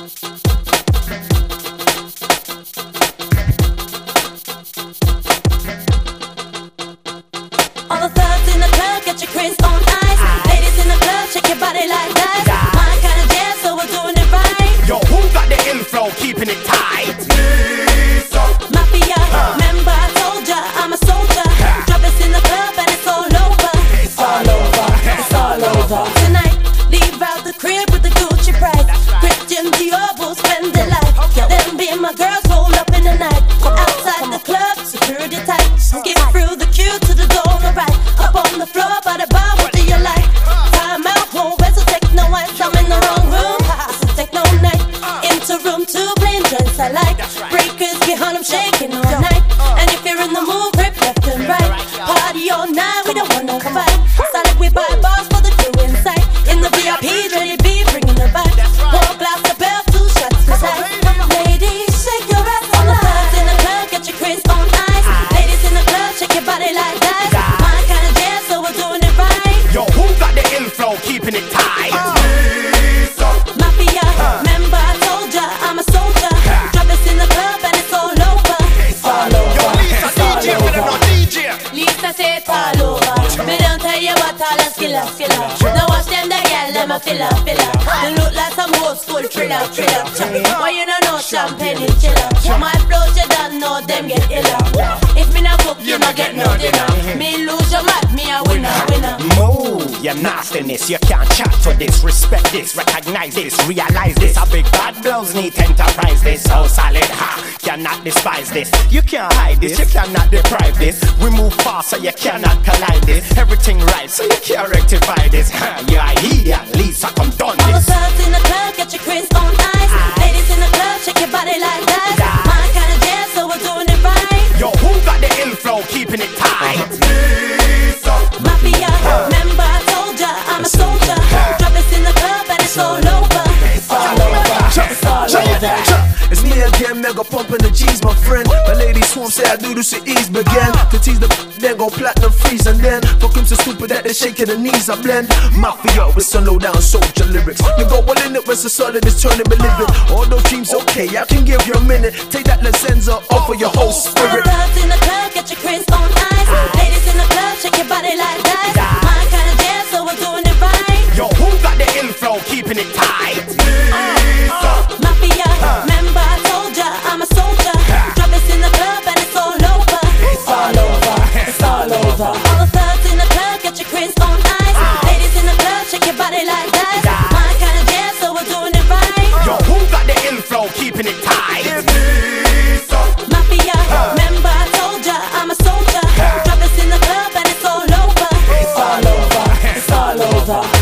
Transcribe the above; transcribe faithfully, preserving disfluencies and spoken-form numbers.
All the thugs in the club, get your Chris on ice. Ladies in the club, shake your body like that. My kind of jazz, so we're doing it right. Yo, who got the inflow, keeping it tight? Mafia, remember I told ya, I'm a soldier. Drop us in the club and it's all over. It's all over, it's all over. Tonight, leave out the crib with the Gucci price. Christian Dior will spend their life. Them being my girls roll up in the night. Outside the club, security tight. Skip through the queue to the door on the right. Up on the floor by the bar, what do you like? Time out, home, where's the techno ice? I'm in the wrong room, it's a techno night. Into room two, playing joints I like. Breakers behind them shaking all night. And if you're in the mood, grip left and right. Party all night, we don't want no fight. Started we buy bars for the crew inside. In the V I P, ready be bringing the vibe. One glass of bell, two shots to size. Ladies, shake your ass on the thugs in the club, get your Chris on ice. Ladies in the club, shake your body like that. My kind of jazz, so we're doing it right. Yo, who got the inflow, keeping it tight? Mafia, remember I told ya, I'm a soldier. Drop us in the club and it's all over. It's all over, it's all over. Lisa say it's all over. Me don't tell you what all the skiller, skiller. Now watch them the girl, them a filler, filler. They look like some old school thriller, thriller. Why you don't know champagne is chiller? My flows you don't know them get iller. If me not cook, you not get no dinner. Me lose your mad, me a winner, winner. Move your nastiness, you can't chat to this. Respect this, recognize this, realize this. A big bad blows need enterprise this. So solid, ha, cannot despise this. You can't hide this, you cannot deprive this. We move fast so you cannot collide this. Everything right so you can't rectify this. Huh, you're a idiot, Lisa, come done All the this. thugs in the club, get your Chris on ice. Ladies in the club, shake your body like that. My kind of jazz, so we're doing it right. Yo, who got the inflow, keeping it tight? Mafia, remember I told ya, I'm a soldier. Drop us in the club and it's all over. It's all over, it's all over. It's me again, mega pumping the G's, my friend. My lady swarm say I do this with ease, begin to tease the then go platinum freeze, and then fuck him so stupid that they shaking the knees. I blend Mafia with some low down soldier lyrics. You go all in it with so solid, it's turning me living. All those dreams, okay, I can give you a minute. Take that licenza off of your whole All the spirit. thugs in the club, get your Chris on ice. Ladies in the club, shake your body like that. My kind of jazz, so we're doing it right. Yo, who got the inflow, keeping it tight? Mafia, remember I told ya, I'm a soldier. Drop us in the club and it's all over. It's all over, it's all over. All the thugs in the club, get your Chris on ice. Ladies in the club, shake your body like that. My kind of jazz, so we're doing it right. Yo, who got the inflow, keeping it tight? Mafia, remember I told ya, I'm a soldier. Drop us in the club and it's all over. It's all over, it's all over.